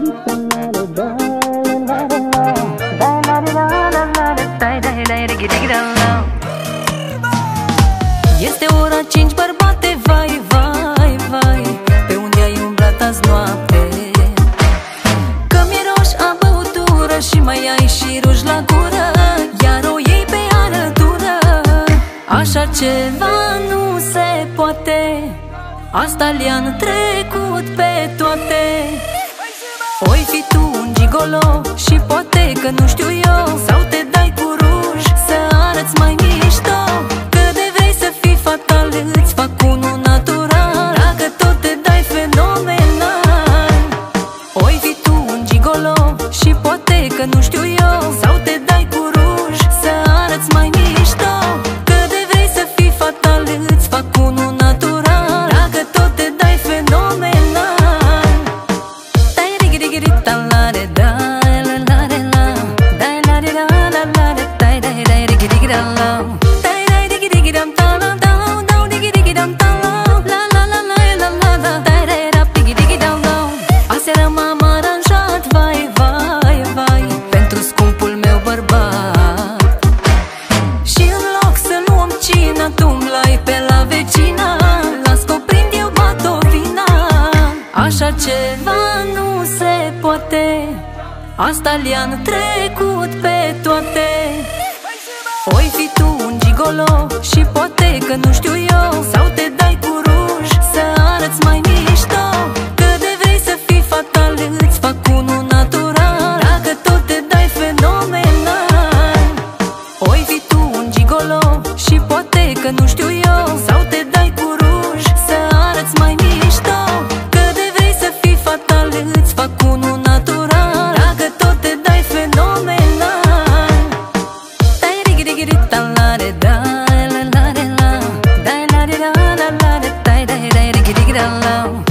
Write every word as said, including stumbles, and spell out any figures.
Este ora cinci, bărbate, vai, vai, vai, pe unde ai umblat azi noapte? Că miroși a băutură și mai ai și ruși la gură, iar o iei pe alătură. Așa ceva nu se poate, asta le-am trecut pe toate. Oi fi tu un gigolo și poate că nu știu eu, sau te dai cu ruj să arăți mai mișto. Că de vrei să fii fatal, îți fac unul natural, dacă tot te dai fenomenal. Oi fi tu un gigolo și poate că nu știu eu, sau te dai cu ruj să arăți mai mișto. Că de vrei să fii fatal, îți fac unul natural, dacă tot te dai fenomenal. Aseară m-am aranjat, vai, vai, vai, pentru scumpul meu bărbat. Și în loc să luăm cina, tu umblai pe la vecina, las că o prind eu, bat o vina. Așa ceva nu se poate, asta le-am trecut pe toate. Oi fi tu un gigolo și poate că nu știu eu, sau te dai cu ruj să arăți mai mișto. Că de vrei să fii fatal, îți fac unul natural, dacă tot te dai fenomenal. Oi fi tu un gigolo și poate că nu știu eu, sau te dai cu ruj să arăți mai mișto. Că de vrei să fii fatal, îți fac unul natural, dacă tot te dai fenomenal. Dai rigi rigi rita la re da la la re la, dai la re la la la re, dai dai dai rigi rigi la la.